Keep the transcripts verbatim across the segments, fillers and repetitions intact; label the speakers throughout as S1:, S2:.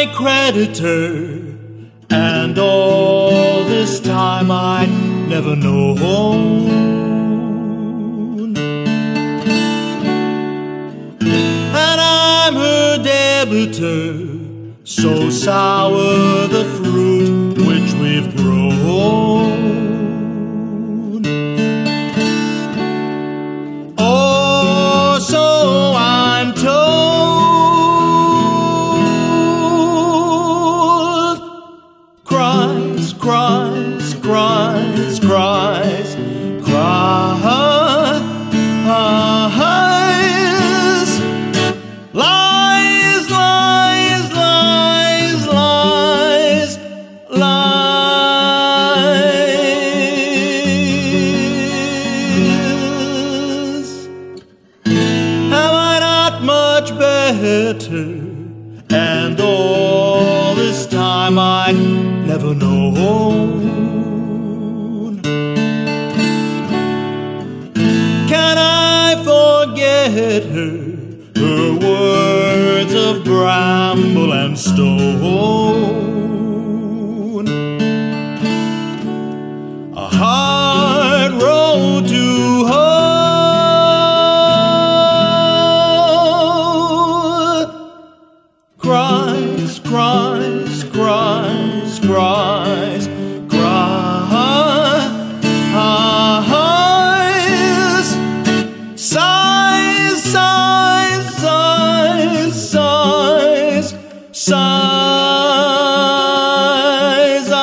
S1: creditor, and all this time I'd never known. And I'm her debitor, so sour the fruit which we've grown. Oh, so I'm told. Cries, cries, cries, cries, cries, lies, lies, lies, lies, lies. Am I not much better? And all this time I never known. Can I forget her? Her words of bramble and stone. A hard road to hoe. Cries, cries, cries, cries, cries, sighs, sighs, sighs, sighs, sighs, ah.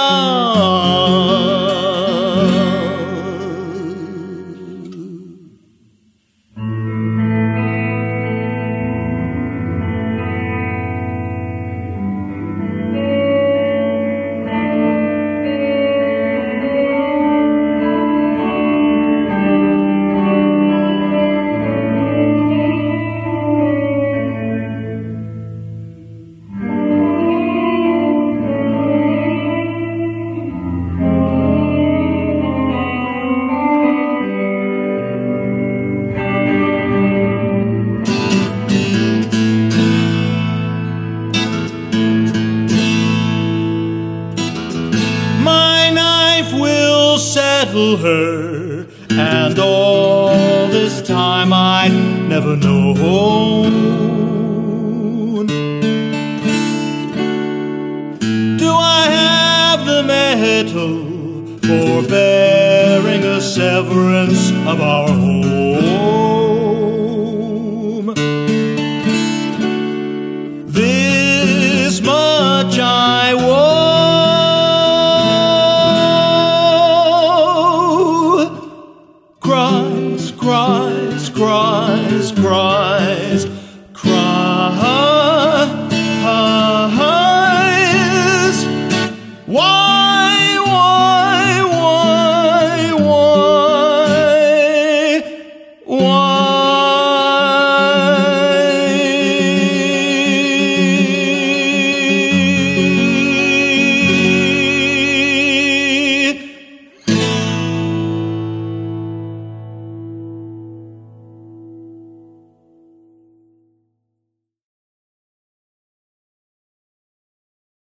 S1: Settle her, and all this time I'd never known. Do I have the metal for bearing a severance of our home? This much I want. Cries, cries, cries, cries, cries.